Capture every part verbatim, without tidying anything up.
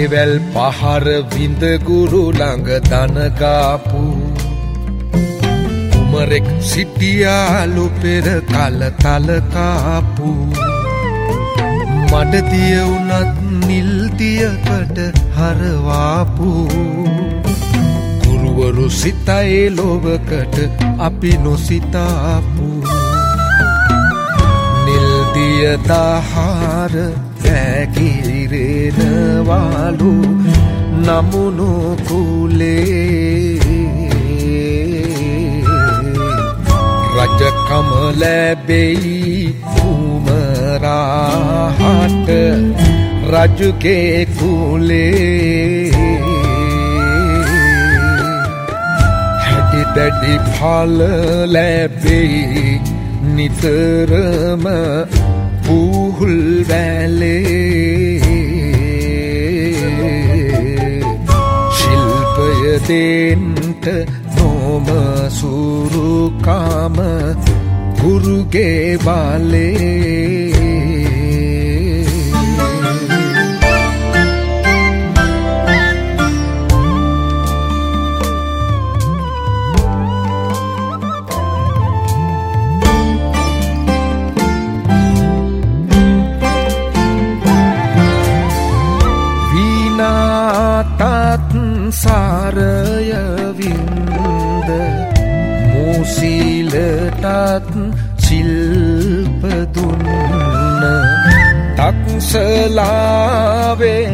වේවැල් පහර විඳ ගුරු ළඟ දනගාපු කුමරෙක් සිටියාලු පෙර කල තලකාපු මඩදිය උනත් නිල්දියකට හරවාපු ගුරුවරු සිතයි ලෝභකට අපි නොසිතාපු නිල්දිය දහර වැගිරෙනවාලු නමුණු කුලේ රජකම ලැබෙයි කුමරාහට රජුගේ කුලේ හැටි දැඩි ඵල ලැබෙයි නිතරම පුහුල් වැලේ ශිල්පය දෙන්ට නොම සුරුකාම ගුරුගේ බලේ සාරය වින්ද මුසිලටත් ශිල්ප දුන්න තක්සලාවේ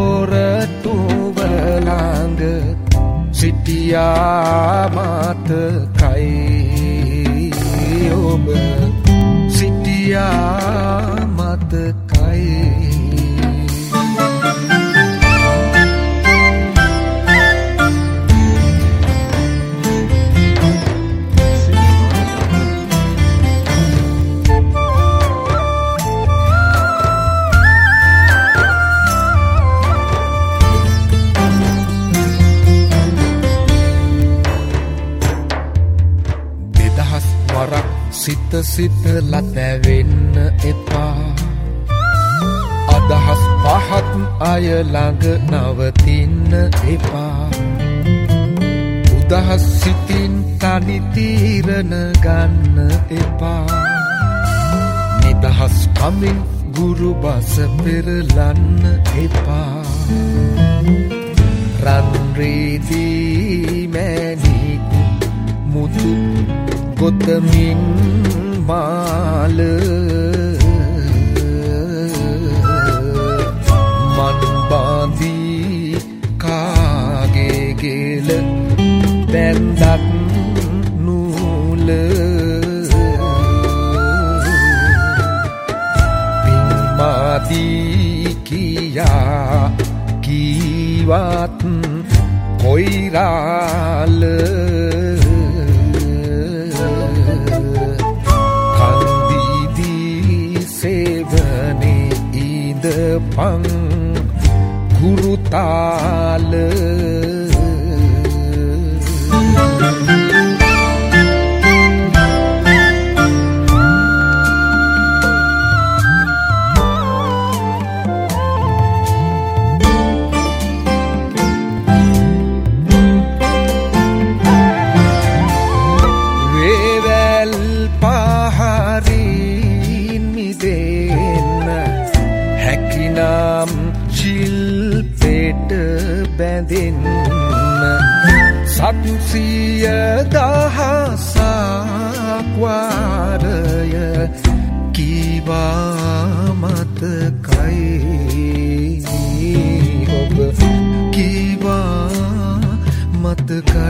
තොරටුවලඟ සිටියා මතකයි ඔබ සිටියා මතකයි සිත සිත ලතැවෙන්න එපා අදහස් පහත් අය ළඟ නවතින්න එපා උදහස් සිතින් තනි තීරණ ගන්න එපා නිදහස් කමින් ගුරු බස පෙරලන්න එපා රන් රේදී මැණික් මුතු ගොතමින් මාල මන් බාඳී කාගේ ගෙල බැන්දක් නූල පින්මාදී කියා කීවත් කොයිරාල පං ගුරුතාල වේවැල් පහරින් මිදෙන්න හැකිනම් ශිල්පෙට බැඳෙන්න සත්සිය දහසක් වාරය කීවා මතකයි ඔබ කීවා මතකයි